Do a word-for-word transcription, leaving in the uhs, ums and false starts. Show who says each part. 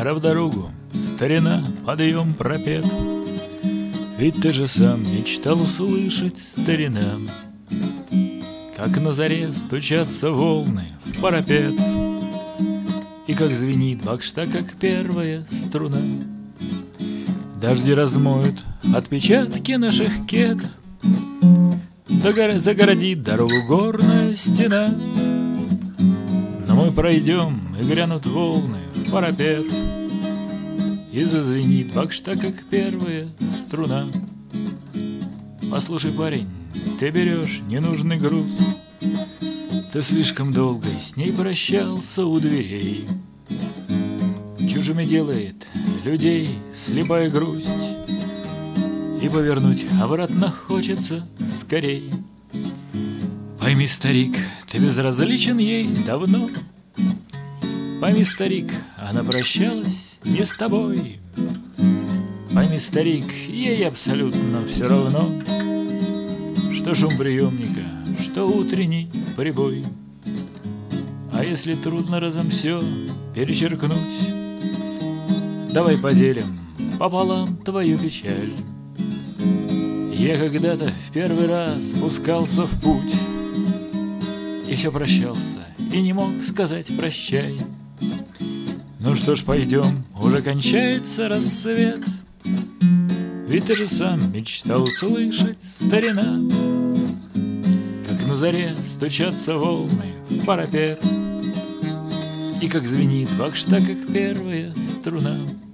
Speaker 1: Пора в дорогу, старина, подъем, пропет. Ведь ты же сам мечтал услышать, старина, как на заре стучатся волны в парапет, и как звенит бакшта, как первая струна. Дожди размоют отпечатки наших кед, загородит дорогу горная стена. Но мы пройдем, и грянут волны в парапет, и зазвенит бакшта, как первая струна. Послушай, парень, ты берешь ненужный груз, ты слишком долго с ней прощался у дверей. Чужими делает людей слепая грусть, и повернуть обратно хочется скорей. Пойми, старик, ты безразличен ей давно. Пойми, старик, она прощалась не с тобой. Пойми, старик, ей абсолютно все равно, что шум приемника, что утренний прибой. А если трудно разом все перечеркнуть, давай поделим пополам твою печаль. Я когда-то в первый раз спускался в путь, и все прощался, и не мог сказать прощай. Ну что ж, пойдем, уже кончается рассвет. Ведь ты же сам мечтал услышать, старина, как на заре стучатся волны в парапет, и как звенит бакшта, как первая струна.